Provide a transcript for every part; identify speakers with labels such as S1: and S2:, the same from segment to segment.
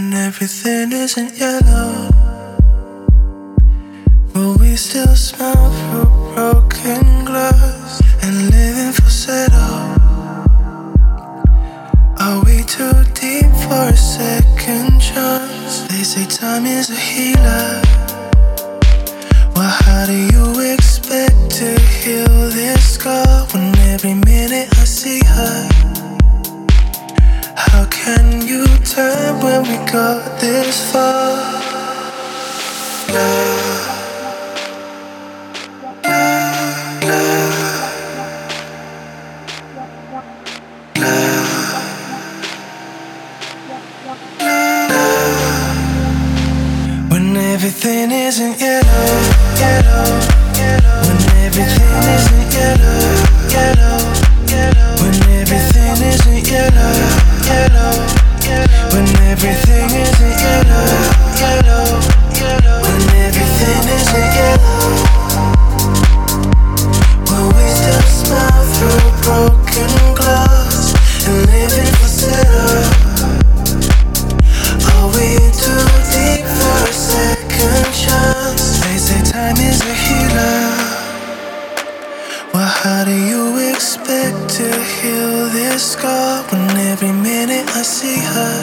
S1: when everything isn't yellow, but we still smell through broken glass and living falsetto. Are we too deep for a second chance? They say time is a healer. Well, how do you expect to heal this scar when every minute I see her? How can you turn when we got this far? Love, love, love, love. When everything isn't yellow, yellow, yellow. When everything isn't yellow, yellow, yellow. When everything isn't yellow, yellow, yellow. When everything isn't yellow, yellow, yellow. When everything isn't yellow, when we still smile through broken glass and living for settle. Are we too deep for a second chance? They say time is a healer. Well, how do you expect to heal this scar when every minute I see her?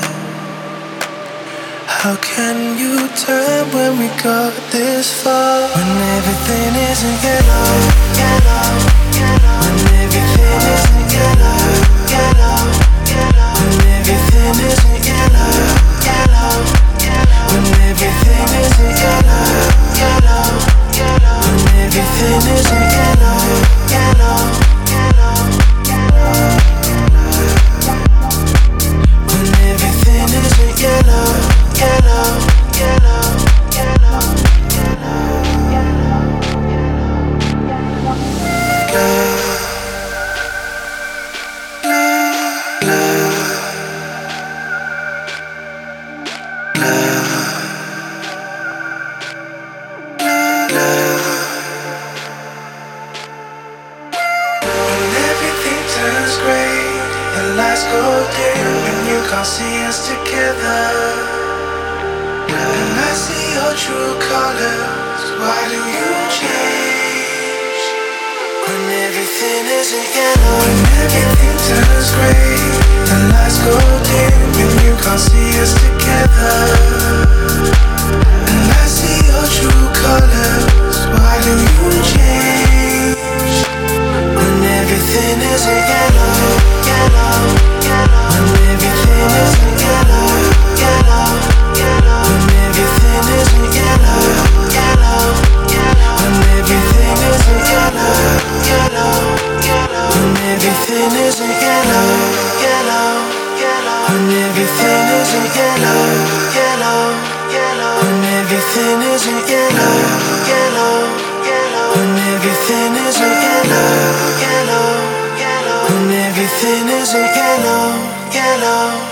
S1: How can you turn when we got this far? When everything isn't yellow, yellow, yellow. When everything isn't yellow, yellow, yellow. When everything isn't yellow, yellow, yellow. When everything isn't yellow, yellow, yellow. When everything isn't yellow, yellow, yellow, yellow. When everything isn't yellow, yellow, yellow, yellow, can't see us together, and I see your true colors. Why do you change? When everything isn't yellow, when everything turns grey, the lights go dim, and you can't see us together, and I see your true colors. Why do you change? When everything isn't yellow, yellow, yellow. When everything isn't yellow, yellow, yellow. When everything isn't yellow, yellow, yellow. When everything isn't yellow, yellow, yellow. When everything isn't yellow, yellow, yellow. When everything isn't yellow, yellow, yellow. When everything isn't yellow, yellow, yellow. When everything isn't yellow, yellow, yellow. When everything isn't yellow, yellow.